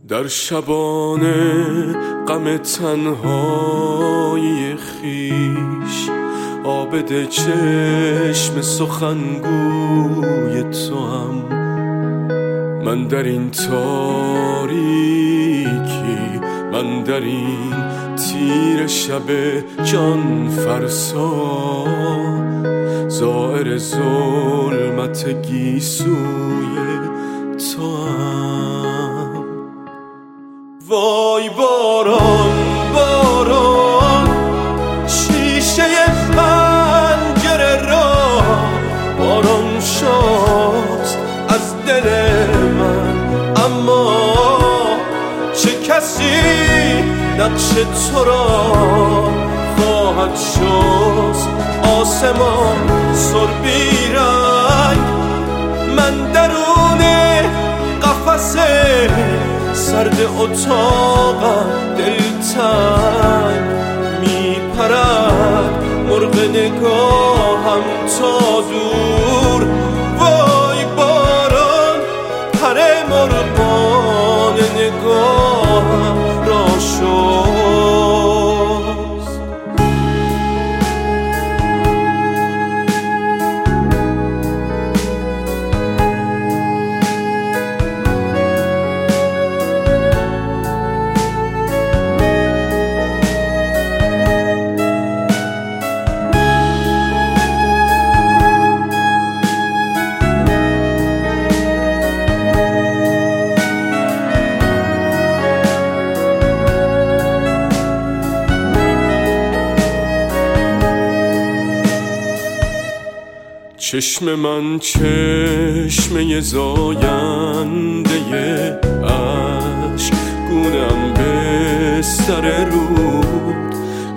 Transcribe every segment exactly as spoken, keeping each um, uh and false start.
در شبانه غم تنهایی خیش عابد چشم سخنگوی تو هم. من در این تاریکی، من در این تیر شب جان فرسا، زائر ظلمت گیسوی تو هم. وای باران باران شیشه پنجره را باران شاست از دل من، اما چه کسی نقش تو را خواهد شست؟ آسمان سربی رنگ، من درون قفس سرد اتاقم دلتنگ میپرد مرغ نگاهم تا دور. وای باران پر مرغان نگاهم را شست. چشم من چشمه زاینده عشق گونم به سر رود،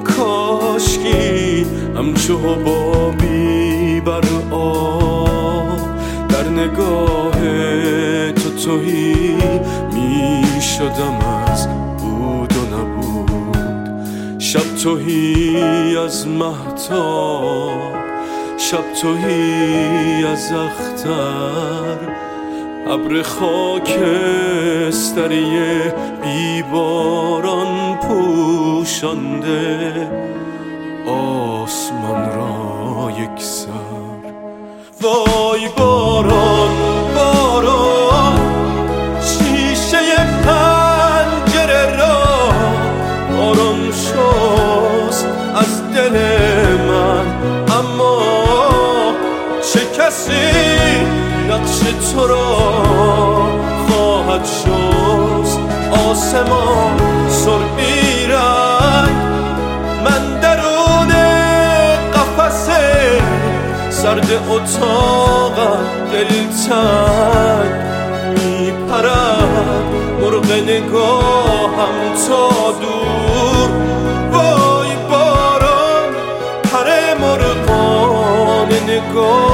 کاشکی همچو حبابی بر آب در نگاه تو تهی می شدم از بود و نبود. شب تهی از مهتاب، شب تهی از اختر، ابر خاکستری بیباران پوشانده آسمان را یک سر. وای باران باران شیشه پنجره را باران شست از دل من، اما چه کسی نقش تو را خواهد شست؟ آسمان سربی رنگ، من درون قفس سرد اتاقم دلتنگ میپرد مرغ نگاهم تا دور. وای باران پر مرغان نگاه